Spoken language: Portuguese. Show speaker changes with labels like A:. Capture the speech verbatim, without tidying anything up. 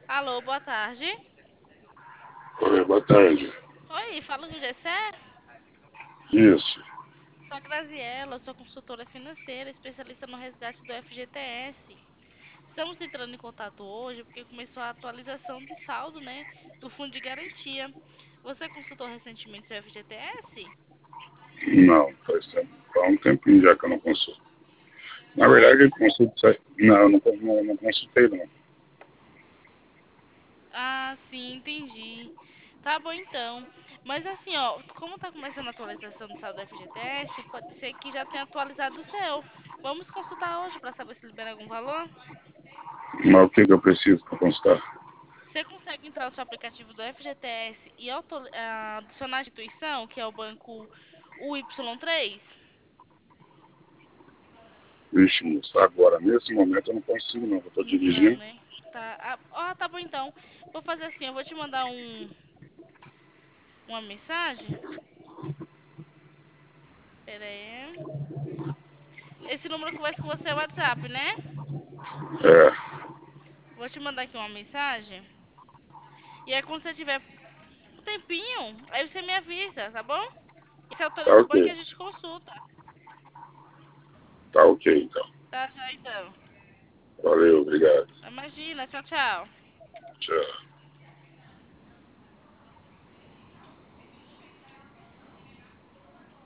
A: Alô, boa tarde.
B: Oi, boa tarde.
A: Oi, fala com o Gessé?
B: Isso.
A: Sou a Graziella, sou consultora financeira, especialista no resgate do F G T S. Estamos entrando em contato hoje porque começou a atualização de saldo, né, do fundo de garantia. Você consultou recentemente seu F G T S?
B: Não, faz, tempo, faz um tempinho já que eu não consulto. Na verdade, eu
A: Sério?
B: consulto. Não, eu não, não, não consultei, não.
A: Ah, sim, entendi. Tá bom então. Mas assim, ó, como tá começando a atualização do saldo do F G T S, pode ser que já tenha atualizado o seu. Vamos consultar hoje para saber se libera algum valor?
B: Mas o que, que eu preciso para consultar?
A: Você consegue entrar no seu aplicativo do F G T S e auto- ah, adicionar a instituição, que é o banco U Y três?
B: Vixe, moço, agora, nesse momento, eu não consigo, não. Eu estou
A: Não,
B: dirigindo.
A: né? Tá. Ah, ó, tá bom então. Vou fazer assim, eu vou te mandar um, uma mensagem. Pera aí. Esse número que conversa com você é o WhatsApp, né?
B: É,
A: Vou te mandar aqui uma mensagem. E aí quando você tiver um tempinho, aí você me avisa, tá bom? E você
B: tá
A: autoriza o banco e
B: ok.
A: a gente consulta.
B: Tá ok, então.
A: Tá, já então.
B: Valeu, obrigado.
A: Imagina, tchau, tchau.
B: Tchau.